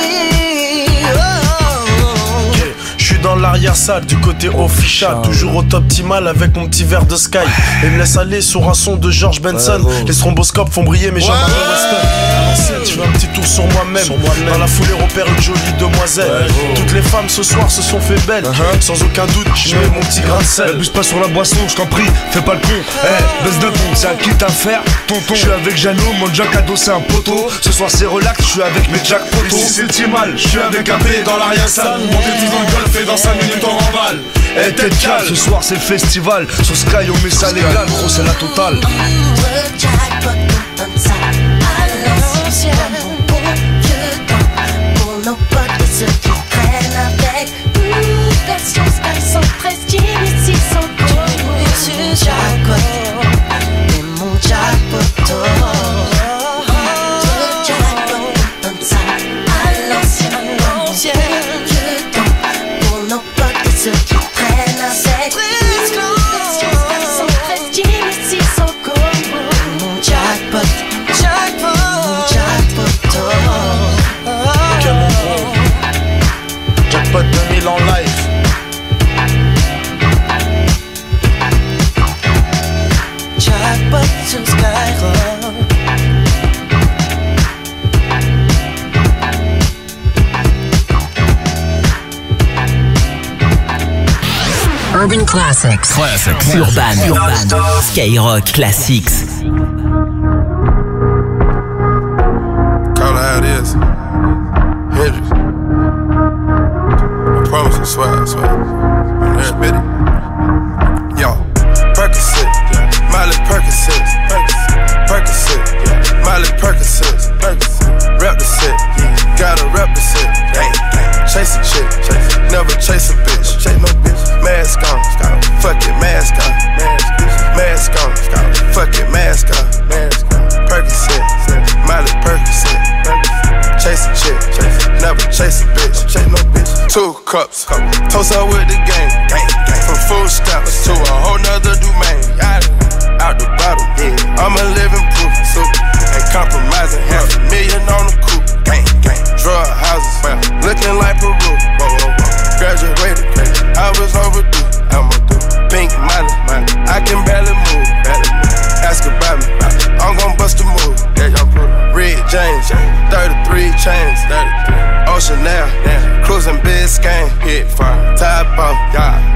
Oh. Okay. Je suis dans l'arrière-salle du côté official, toujours au top optimal avec mon petit verre de Sky. Et me laisse aller sur un son de George Benson. Les stromboscopes font briller mes jambes à Western. Je fais un petit tour sur moi-même. Moi dans la foulée repère une jolie demoiselle. Ouais, toutes les femmes ce soir se sont fait belles. Uh-huh. Sans aucun doute, je mets mon petit grain de sel. Abuse pas sur la boisson, je t'en prie, fais pas le con. Eh, hey, baisse de ton, c'est à qui t'as faire, tonton. Je suis avec Jeannot, mon Jack ado c'est un poteau. Ce soir c'est relax, je suis avec mes Jack potos. Ici c'est Timal, je suis avec un P dans l'arrière-salle. Montez tous dans le golf et dans cinq minutes on remballe. Eh, hey, tête calme, ce soir c'est le festival. Sur Sky on met ça légal, gros c'est la totale. Nos potes et ceux qui traînent avec nous. Version Sky sans prestige, ici sans co. Monsieur Jackpot et mon Jackpot. Notre Jackpot comme ça, à l'ancienne, l'ancienne. Vieux temps pour nos potes et ceux qui traînent avec nous. Version Sky sans prestige, ici sans co. Mon Jackpot, Jackpot, mon Jackpot. Jackpot deux mille en live. Jackpot sur Skyrock. Urban Classics. Classics. Urban. Urban. Skyrock Classics. Call it how it is. Hendrix. I promise you, swag, swag. I'm there, Betty. Yo, Percocet, Miley Percocet, Percocet, Miley Percocet, rep the set, gotta rep the set. Chase a chick, never chase a bitch. Chase no bitch. Mask on, fuck it, mask on, mask on, fuck it, mask on. Percocet, Miley Percocet, chase a chick, never chase a bitch. Chase no bitch. Two cups, toast up with the game, from food stamps to a whole nother domain. Out the bottle, I'm a living proof, ain't compromising. Half a million on the coupe, drug houses, looking like Peru. Graduated, I was overdue. I'm a do pink money, I can barely move. Ask about me,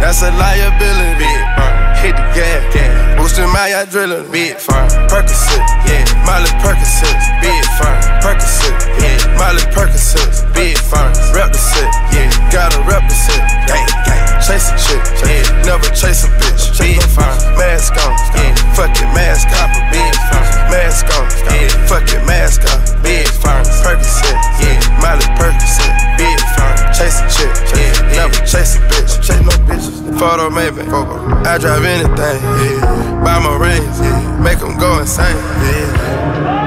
That's a liability. Big firm. Hit the gas, gas. Boosting my adrenaline. Big firm. Percocet, yeah. Miley Percocet. Big firm. Percocet, yeah. Miley Percocet. Big firm. Rep the set, yeah. Gotta represent. Gang, gang. Chase a chick, yeah. Never chase a bitch. Big firm. Mask on, yeah. Fuck it, mask off. Big firm. Mask on, yeah. Fuck it, mask off. Big firm. Percocet, yeah. Miley Percocet. Big firm. Chase a chick, yeah. Never chase a bitch. Chase no bitches. Photo maybe. I drive anything, yeah. Buy my rings, yeah. Make them go insane, yeah.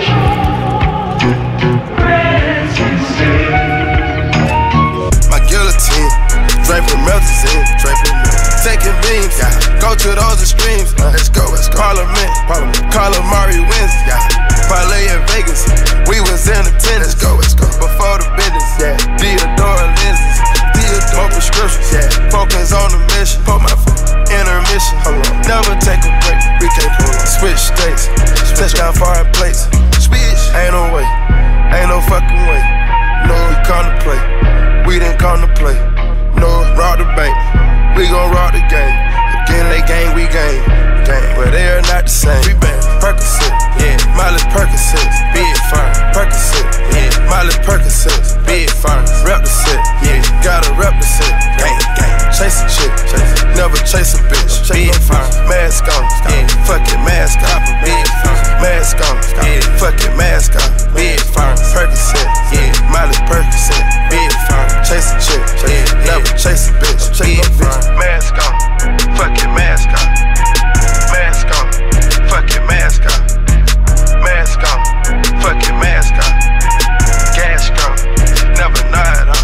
My guillotine, draping melts in, draping melts. Taking beams, yeah. Go to those extremes, uh, let's go, let's go. Parliament, Parliament. Calamari wins, yeah. Parlay in Vegas, we was in attendance, let's go, let's go. Before the business, yeah. Theodore lenses, Theodore more prescriptions, yeah. Focus on the mission, put my foot. Intermission, hold on. Never take a break, we can't pull on. Switch states, touchdown foreign plates. Switch, ain't no way, ain't no fucking way. No, we come to play, we didn't come to play. No, rob the bank, we gon' rob the game. Again, they gang, we gang, gang. But they are not the same. We bang, Percocet, yeah. Miley Percocet, big firm. Percocet, yeah. Miley Percocet, big firm. Rep the set, yeah. Gotta rep the set, gang, gang. Chase a chick, chase. Never chase a bitch, big firm. Mask on, yeah. Fuck it, mask off, big firm. Mask on, yeah. Fuck it, mask off, big firm. Percocet, yeah. Miley Percocet, big firm. Chase a chick, yeah. Never chase a bitch, big firm. Mask on, fuck it, mask off. Mask on, fuck it, mask off. Mask on, fuck it, mask off. Gas gone, never nod off.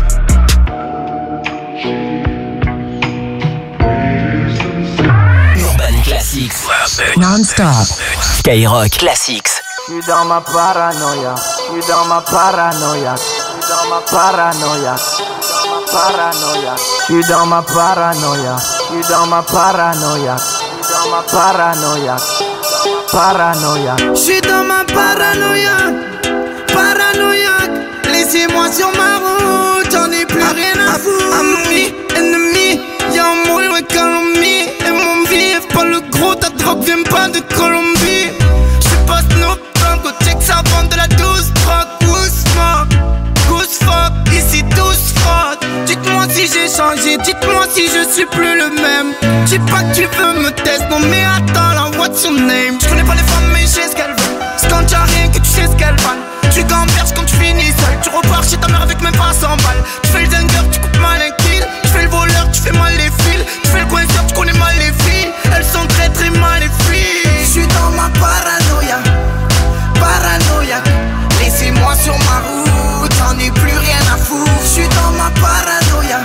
Urban Classics. Non-stop. Skyrock Classics. J'suis dans ma paranoïa, j'suis dans ma paranoïa, j'suis dans ma paranoïa, paranoïa. J'suis dans ma paranoïa, j'suis dans ma paranoïa, j'suis dans ma paranoïa, paranoïa. J'suis dans ma paranoïa, paranoïaque. Laissez-moi sur ma route, j'en ai plus rien à foutre. Ami, ennemi, y'a un mot de Colombie. Et mon vif, pas le gros, ta drogue vient pas de Colombie. J'suis pas Snoop Dogg, go check ça vend de la douce drogue. Goose smoke, goose fuck, ici tous fraude. Dites-moi si j'ai changé, dites-moi si je suis plus le même. Dis pas que tu veux me tester, non mais attends là, what's your name? J'connais pas les femmes mais je sais ce qu'elles veulent. C'est quand y'a rien que tu sais ce qu'elles valent. Tu gamberges quand tu finis seul. Tu repars chez ta mère avec même pas cent balles. Tu fais le dingueur, tu coupes mal un kill. Tu fais le voleur, tu fais mal les fils. Tu fais le coinceur, tu connais mal les filles. Elles sont très très mal les filles. J'suis dans ma paranoïa, paranoïa. Laissez-moi sur ma route, j'en ai plus rien à foutre. J'suis dans ma paranoïa,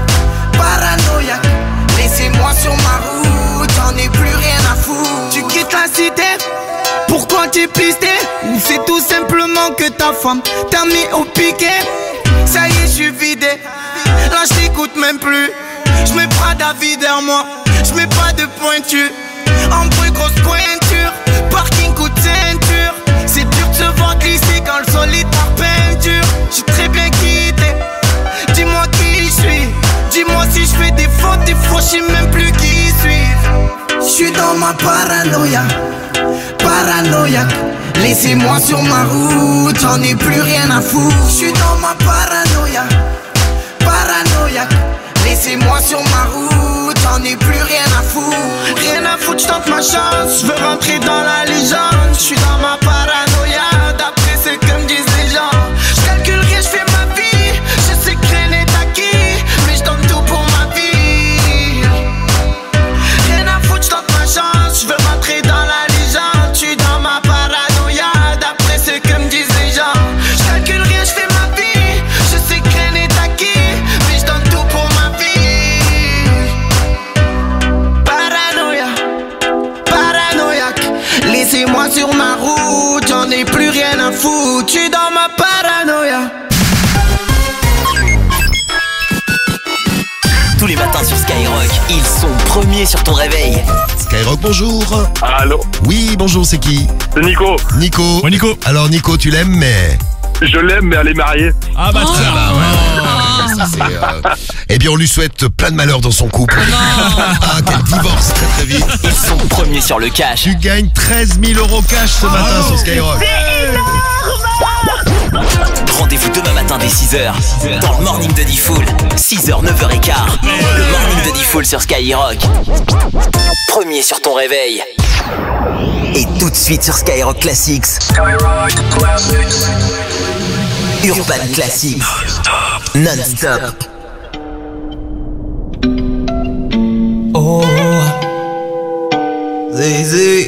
paranoïa. Laissez-moi sur ma route, j'en ai plus rien à foutre. Tu quittes la cité, pourquoi t'es pisté? Ou c'est tout simplement que ta femme t'a mis au piquet? Ça y est, j'suis vidé, là j't'écoute même plus. J'mets pas d'avis derrière moi, j'mets pas de pointure. En bruit, grosse pointure, parking coup de ceinture. C'est dur de se voir glisser quand le sol est par peinture. J'suis très bien quitté, dis-moi qui j'suis. Dis-moi si j'fais des fautes, des fois j'sais même plus qui suis. J'suis dans ma paranoïa, paranoïaque. Laissez-moi sur ma route, j'en ai plus rien à foutre. J'suis dans ma paranoïa, paranoïaque. Laissez-moi sur ma route, j'en ai plus rien à foutre. Rien à foutre, j'tente ma chance, j'veux rentrer dans la légende. J'suis dans ma paranoïa, d'après ce que me disent les gens. J'calcule rien, j'fais ma vie, je sais que rien n'est acquis, mais j'tente tout pour ma vie. Rien à foutre, j'tente ma chance, j'veux rentrer dans la légende. J'suis dans ma paranoïa, d'après ce que me disent les gens. J'calcule rien, j'fais ma vie, je sais que rien n'est acquis, mais j'tente tout pour ma vie. Paranoïa, paranoïaque. Laissez-moi sur ma route, j'en ai plus rien à foutre. J'suis dans ma paranoïa. Tous les matins sur Skyrock, ils sont premiers sur ton réveil. Skyrock, bonjour. Allô. Oui, bonjour, c'est qui? C'est Nico. Nico. Ouais, Nico. Alors Nico, tu l'aimes, mais... Je l'aime, mais elle est mariée. Ah bah tiens. Ah bah ouais. C'est, euh... Eh bien, on lui souhaite plein de malheur dans son couple. Ah, quel divorce très très vite. Ils sont premiers sur le cash. Tu gagnes treize mille euros cash ce matin Oh, sur Skyrock. Rendez-vous demain matin dès six heures dans le morning de D-Fool. six heures, neuf heures quinze. Le morning de D-Fool sur Skyrock. Premier sur ton réveil. Et tout de suite sur Skyrock Classics. Urban Classics. Non-stop. Oh, Zézé.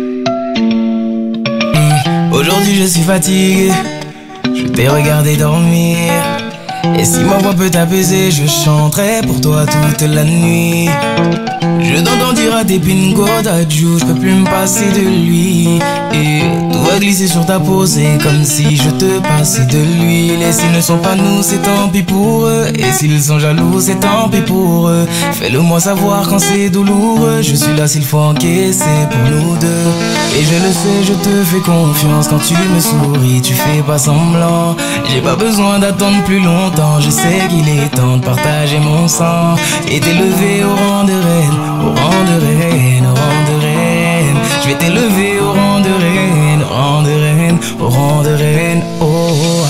Mm. Aujourd'hui je suis fatigué. Je t'ai regardé dormir. Et si ma voix peut t'apaiser, je chanterai pour toi toute la nuit. Je t'entends dire à tes pingos d'adieu, je peux plus me passer de lui. Et tout va glisser sur ta peau, c'est comme si je te passais de l'huile. Et s'ils ne sont pas nous, c'est tant pis pour eux. Et s'ils sont jaloux, c'est tant pis pour eux. Fais-le moi savoir quand c'est douloureux. Je suis là s'il faut encaisser pour nous deux. Et je le sais, je te fais confiance. Quand tu me souris, tu fais pas semblant. J'ai pas besoin d'attendre plus longtemps. Je sais qu'il est temps de partager mon sang et t'élever au rang de reine, au rang de reine, au rang de reine. Je vais t'élever au rang de reine, au rang de reine, au rang de reine. Oh,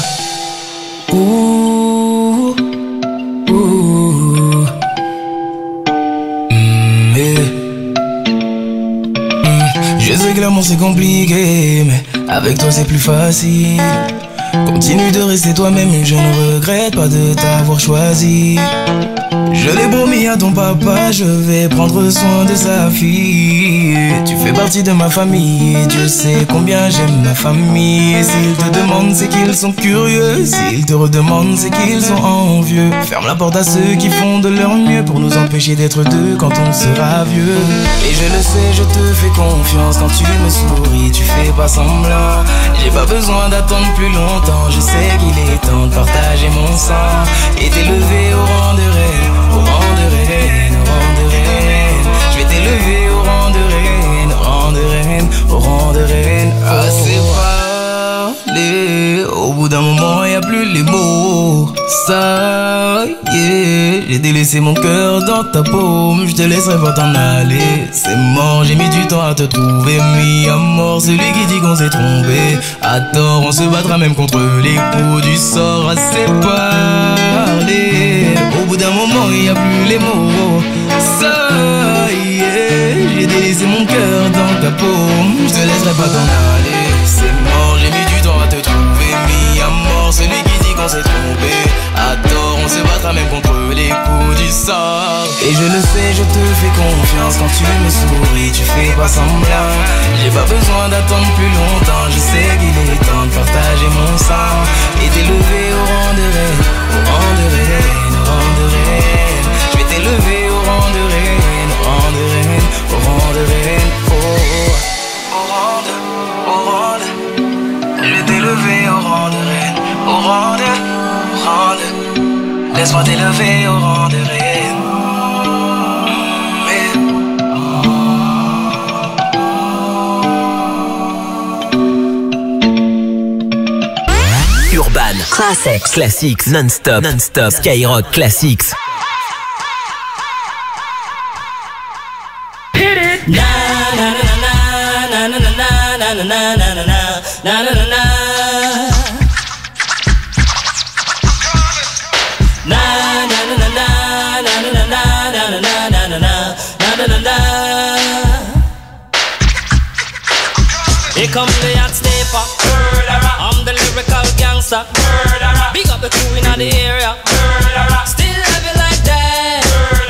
ouh, ouh. Mm, yeah. Mm. Je sais que l'amour c'est compliqué, mais avec toi c'est plus facile. Continue de rester toi-même, je ne regrette pas de t'avoir choisi. Je l'ai promis à ton papa, je vais prendre soin de sa fille. Tu fais partie de ma famille, Dieu sait combien j'aime ma famille. Et s'ils te demandent, c'est qu'ils sont curieux. S'ils te redemandent, c'est qu'ils sont envieux. Ferme la porte à ceux qui font de leur mieux pour nous empêcher d'être deux quand on sera vieux. Et je le sais, je te fais confiance. Quand tu me souris, tu fais pas semblant. J'ai pas besoin d'attendre plus longtemps. Je sais qu'il est temps de partager mon sang et t'élever au rang de reine, au rang de reine, au rang de reine. Je vais t'élever au rang de reine, au rang de reine, au rang de reine. Assez parlé, au bout d'un moment y a plus les mots. Ça y est, j'ai délaissé mon cœur dans ta paume. Je te laisserai pas t'en aller, c'est mort. J'ai mis du temps à te trouver, mis à mort celui qui dit qu'on s'est trompé. À tort, on se battra même contre les coups du sort. Assez parlé, au bout d'un moment y a plus les mots. Ça y est, j'ai délaissé mon cœur dans ta paume. Je te laisserai pas t'en aller, c'est mort. J'ai mis du temps à te trouver, mis à mort celui qui dit qu'on s'est trompé. À tort, on se battra même contre les coups du sort. Et je le sais, je te fais confiance. Quand tu me souris, tu fais pas semblant. J'ai pas besoin d'attendre plus longtemps. Je sais qu'il est temps de partager mon sang et t'élever au rang de reine, au rang de reine, au rang de reine. Je vais t'élever au rang de reine, au rang de reine, au rang de reine. Oh, au rang de, au rang de. Je vais t'élever au rang de reine, au rang de, au rang de. Laisse-moi t'élever au rang de reine. Urban Classics, Classics, non-stop, non-stop, Skyrock Classics. Na na na na na na na na na na na na na na na na. Na na na na na na na na na na na na na na na na. Here come the hot stepper. I'm the lyrical gangster. Big up the crew in the area. Still heavy like that.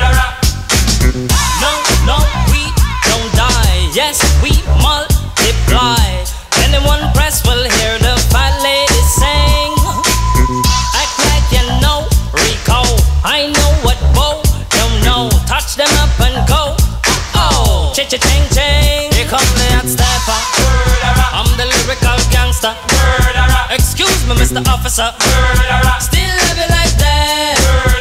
No, no, we don't die. Yes, we multiply. Anyone press will hear the fat lady sing. Act like you know Rico. I know what Bo don't know. Touch them up and go. Oh, cha-cha-ching ching. Here come the hot stepper. I'm the lyrical gangster. Excuse me, Mister Officer. Still heavy like that.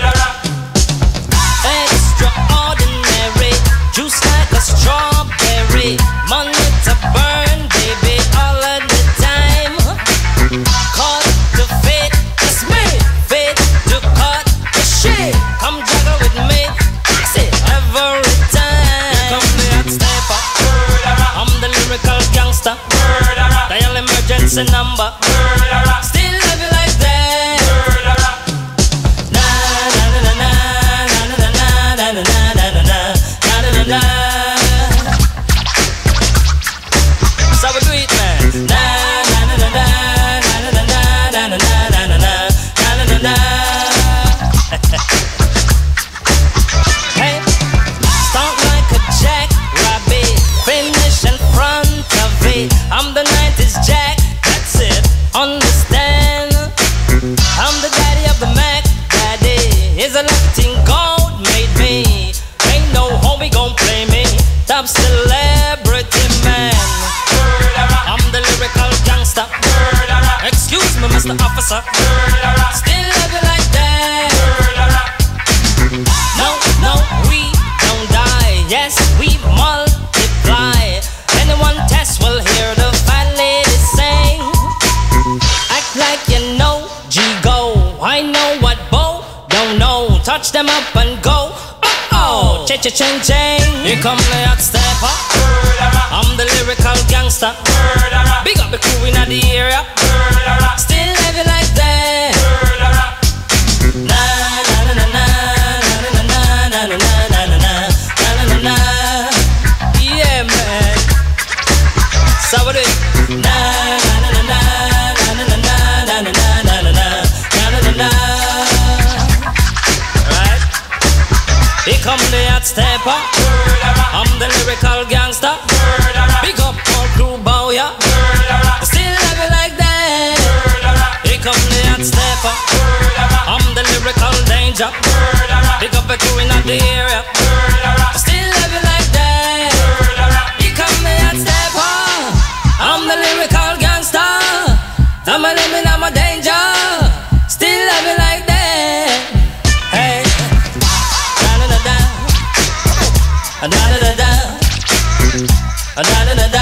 Extraordinary. Juice like a strawberry. Money to burn, baby, all of the time. Caught the fate, it's me. Fate to cut the emergency number. Murderer. Still love you like that. Murderer. Na na na na na na na na na na na na na na na. So we do it, man. Na na na na na na na na na na na na na na na. Hey, start like a jackrabbit, finish in front of it. I'm the nineties Jack, that's it. Understand? I'm the daddy of the Mac Daddy. Is a lucky thing God made me. Ain't no homie gon' play me. Top celebrity man. I'm the lyrical gangster. Excuse me, Mister Officer. Still love you like that. No, no, we don't die. Yes, we multiply. Anyone test will hear the fat lady sing. Act like you know, G go. I know what Bo don't know. Touch them up and go. Oh oh, cha cha ching ching. Here come the hot stepper. I'm the lyrical gangster. Big up the crew in the area. Still love you like that. Na na na na na na na na na na na na na na. Yeah, man. So what it? Na na na na na na na na na na na na na na. Right? Here come the hot stepper. I'm the lyrical gangster. Big up all crew bow ya. Still love you like that. Here come the hot stepper. I'm the lyrical danger. Big up the crew in the area. Still love you like that. Here come the hot stepper. I'm the lyrical gangster. I'm a living, I'm a danger. Still love you like that. Hey, da da da da, da da da da, da da da da.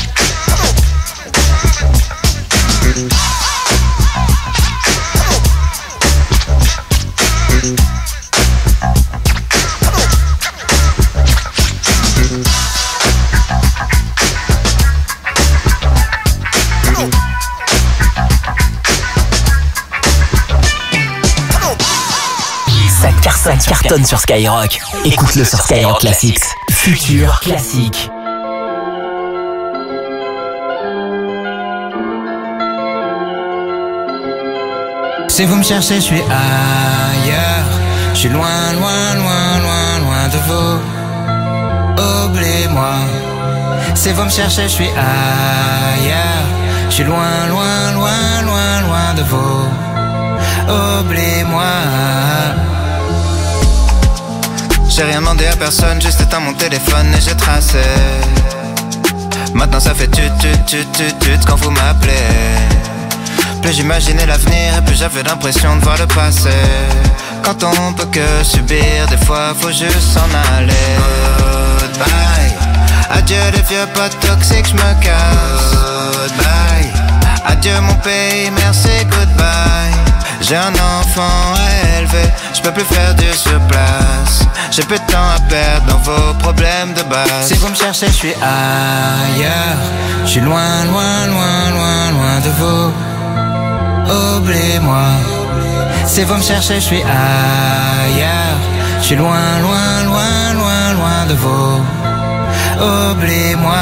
Ça cartonne sur Skyrock. Écoute-le sur Skyrock Classics. Futur classique. Si vous me cherchez, je suis ailleurs. Je suis loin, loin, loin, loin, loin de vous. Oubliez-moi. Si vous me cherchez, je suis ailleurs. Je suis loin, loin, loin, loin, loin de vous. Oubliez-moi. J'ai rien demandé à personne, juste éteint mon téléphone et j'ai tracé. Maintenant ça fait tut tut tut tut tut quand vous m'appelez. Plus j'imaginais l'avenir et plus j'avais l'impression de voir le passé. Quand on peut que subir, des fois faut juste s'en aller. Goodbye. Adieu les vieux potes toxiques, j'me casse. Goodbye. Adieu mon pays, merci, goodbye. J'ai un enfant à élever, j'peux plus faire du surplace. J'ai plus de temps à perdre dans vos problèmes de base. Si vous me cherchez, je suis ailleurs. Je suis loin, loin, loin, loin, loin de vous. Oubliez-moi. Si vous me cherchez, je suis ailleurs. Je suis loin, loin, loin, loin, loin de vous. Oubliez-moi.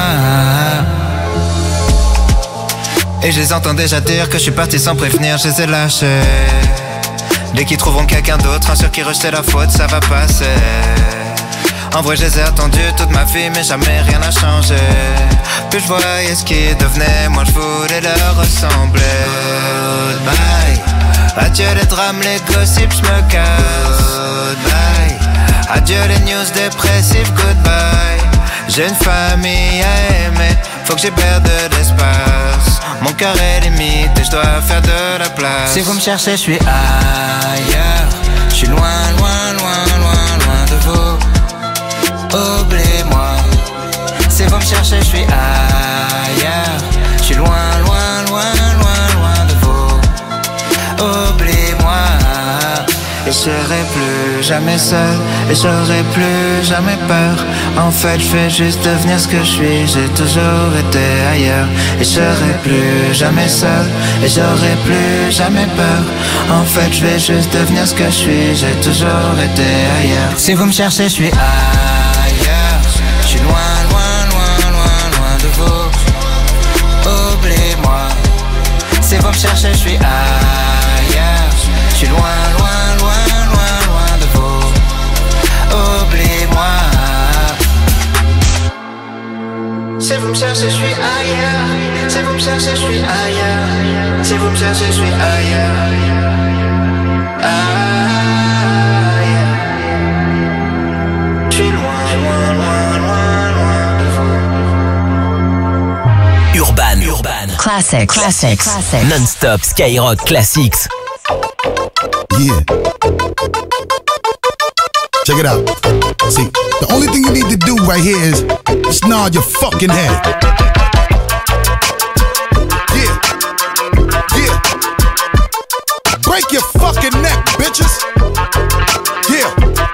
Et je les entends déjà dire que je suis parti sans prévenir, je les ai lâchés. Dès qu'ils trouveront quelqu'un d'autre, un sur qui rejeter la faute, ça va passer. En vrai je les ai attendus toute ma vie, mais jamais rien n'a changé. Plus je voyais ce qu'ils devenaient, moi je voulais leur ressembler. Goodbye. Adieu les drames, les gossips, je me casse. Goodbye. Adieu les news dépressives, goodbye. J'ai une famille à aimer, faut que j'y perde de l'espace. Mon cœur est limite et je dois faire de la place. Si vous me cherchez, je suis ailleurs. Je suis loin, loin, loin, loin, loin de vous. Oubliez-moi. Si vous me cherchez, je suis ailleurs. Je suis loin, loin, loin, loin, loin de vous. Oubliez-moi. je serai plus jamais seul et j'aurai plus jamais peur. En fait je vais juste devenir ce que je suis. J'ai toujours été ailleurs et je serai plus jamais seul et j'aurai plus jamais peur. En fait je vais juste devenir ce que je suis. J'ai toujours été ailleurs. Si vous me cherchez je suis ailleurs. Je suis loin, loin, loin, loin, loin de vous. Oubliez-moi. Si vous me cherchez je suis ailleurs. Je suis loin, loin, loin, loin, loin de vous. Oubliez-moi. Si vous me cherchez, je suis ailleurs. Si vous me cherchez, je suis ailleurs. Si vous me cherchez, je suis ailleurs. Ailleurs. Je suis loin, loin, loin, loin, loin de vous. Urban, Urban. Classics, Classics. Classics. Non-stop Skyrock Classics. Yeah. Check it out. See, the only thing you need to do right here is just nod your fucking head. Yeah. Yeah. Break your fucking neck, bitches. Yeah.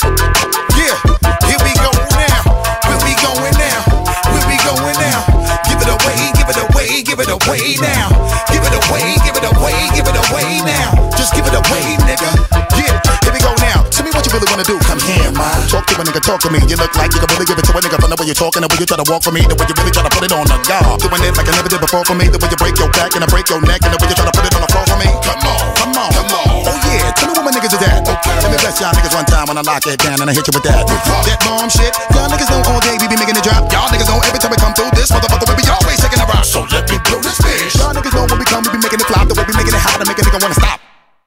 Yeah. Here we go now. Where we going now? Where we going now? Give it away, give it away, give it away now. Give it away, give it away, give it away now. Just give it away, nigga. Yeah. Here we go now. Tell me what you really wanna do. Come here, ma. Talk to a nigga, talk to me. You look like you can really give it to a nigga from the way you're talking, the way you try to walk for me, the way you really try to put it on the guard. Doing it like I never did before for me, the way you break your back and I break your neck, and the way you try to put it on the floor for me. Come on, come on, come on. Oh yeah, tell me what my niggas is at. Okay. Let me bless y'all niggas one time when I lock it down and I hit you with that. That bomb shit. Y'all niggas know all day we be making it drop. Y'all niggas know every time we come through this motherfucker we be always taking a rock. So let me blow this bitch. Y'all niggas know when we come we be making it flop, the way we making it hot to make a nigga wanna stop.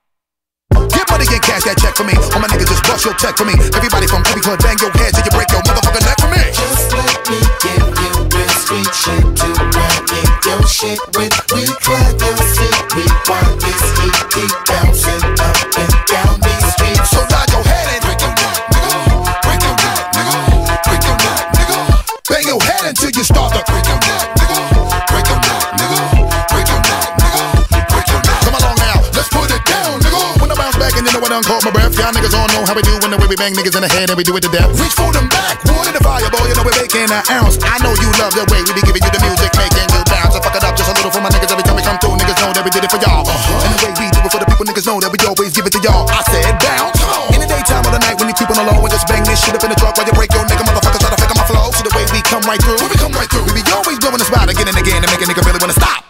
Get money, get cash, that check for me. All my niggas just bust your check for me. Everybody from every club, bang your head till you break your motherfucking neck for me. Just let me give you real street shit to run in your shit with. We clap your shit, we want this heat, keep bouncing up and down these streets. So nod your head and break your neck, nigga. Break your neck, nigga. Break your neck, nigga. Bang your head until you start to break your neck, nigga. Break your neck, nigga. Break your neck, nigga. Break your neck. Come along now, let's put it down, nigga. When I bounce back and you know I done caught my breath. Y'all niggas all know how we do when the way we bang niggas in the head and we do it to death. Reach for them back, water the fire, boy, you know we're making an ounce. I know you love the way we be giving you the music, making you bounce. I fuck it up just a little for my niggas every time we come through. Niggas know that we did it for y'all. Uh-huh. And the way we do it for the people, niggas know that we always give it to y'all. I said bounce. In the daytime or the night when you keep on the low and just bang this shit up in the truck while you break your nigga motherfuckers try to fake on my flow. See the way we come right through. When we come right through, we be always blowing the spot again and again and make a nigga really wanna stop.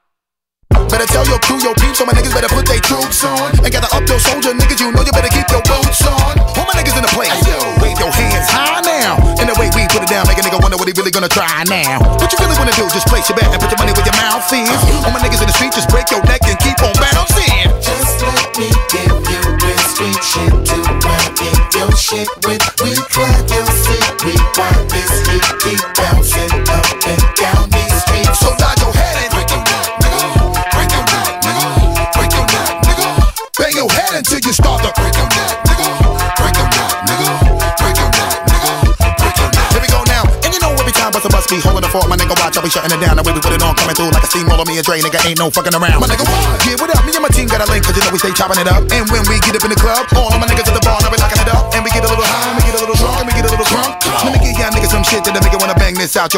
Better tell your crew, your peeps, so my niggas better put they troops on. And gather up your soldier niggas, you know you better keep your boots on. All my niggas in the place, yo, wave your hands high now. And the way we put it down, make a nigga wonder what he really gonna try now. What you really wanna do, just place your bet and put your money where your mouth is. All my niggas in the street, just break your neck and keep on bouncing. Just let me give you real street shit to run in your shit with. We clap your shit, we want this heat, keep bouncing up and down these streets. So nod your head and break your neck, nigga. Break your neck, nigga. Break your neck, nigga. Bang your head until you start to break your neck, nigga. Break your neck, nigga. Break your neck, nigga. Break your neck. Here we go now. And you know every time bust a must be holding the fort, my nigga watch, I'll be shutting it down. The way we put it on, coming through like a steamroller, me and Dre, nigga ain't no fucking around. My nigga what? Yeah, what up? Me and my team got a link, cause you know we stay chopping it up. And when we get up in the club, all of my niggas at the bar, now we locking it up. And we get a little high, and we get a little drunk, and we get a little drunk. Let me give y'all niggas some shit that make it wanna bang this out.